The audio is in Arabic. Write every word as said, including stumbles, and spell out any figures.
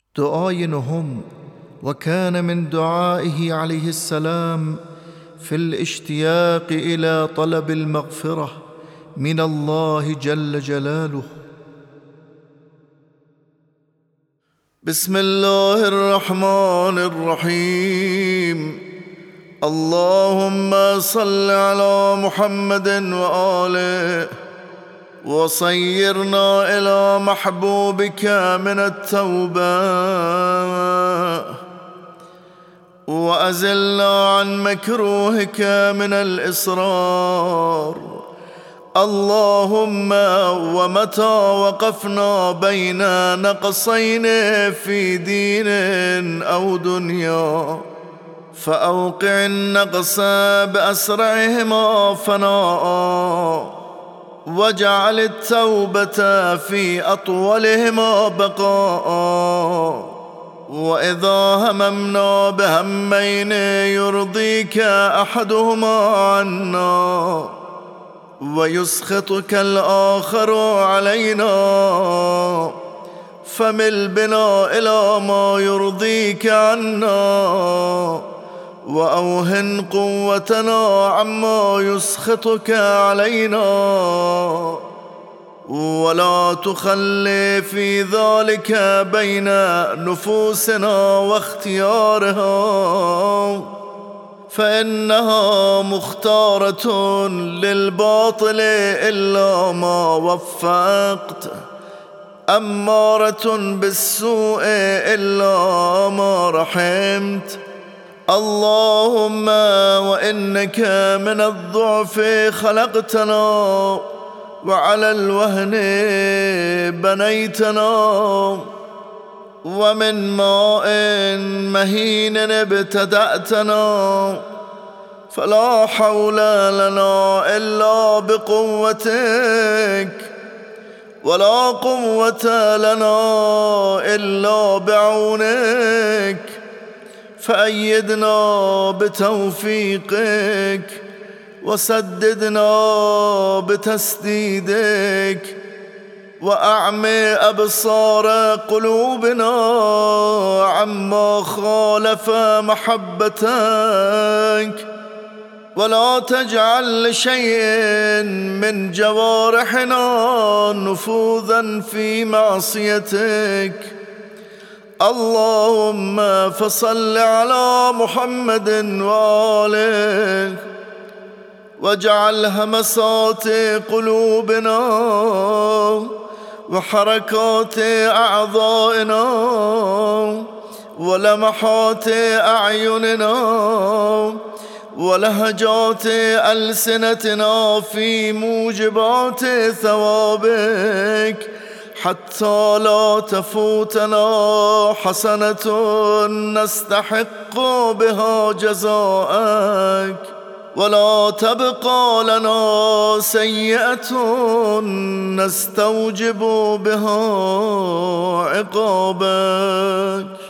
دعای نهم: وكان من دعائه عليه السلام في الاشتياق إلى طلب المغفرة من الله جل جلاله. بسم الله الرحمن الرحيم. اللهم صل على محمد وآله وصيرنا إلى محبوبك من التوبة وأزلنا عن مكروهك من الإصرار. اللهم ومتى وقفنا بين نقصين في دين أو دنيا فأوقع النقص بأسرعهما فناء واجعل التوبة في أطولهما بقاء. وإذا هممنا بهمين يرضيك أحدهما عنا ويسخطك الآخر علينا فمل بنا إلى ما يرضيك عنا وأوهن قوتنا عما يسخطك علينا ولا تخلي في ذلك بين نفوسنا واختيارها فإنها مختارة للباطل إلا ما وفقت، أمارة بالسوء إلا ما رحمت. اللهم وإنك من الضعف خلقتنا وعلى الوهن بنيتنا ومن ماء مهين ابتدأتنا فلا حول لنا إلا بقوتك ولا قوة لنا إلا بعونك فأيدنا بتوفيقك وسددنا بتسديدك وأعمي أبصار قلوبنا عما خالف محبتك ولا تجعل لشيء من جوارحنا نفوذا في معصيتك. اللهم فصل على محمد وآله واجعل همسات قلوبنا وحركات أعضائنا ولمحات أعيننا ولهجات ألسنتنا في موجبات ثوابك حتى لا تفوتنا حسنة نستحق بها جزاءك ولا تبقى لنا سيئة نستوجب بها عقابك.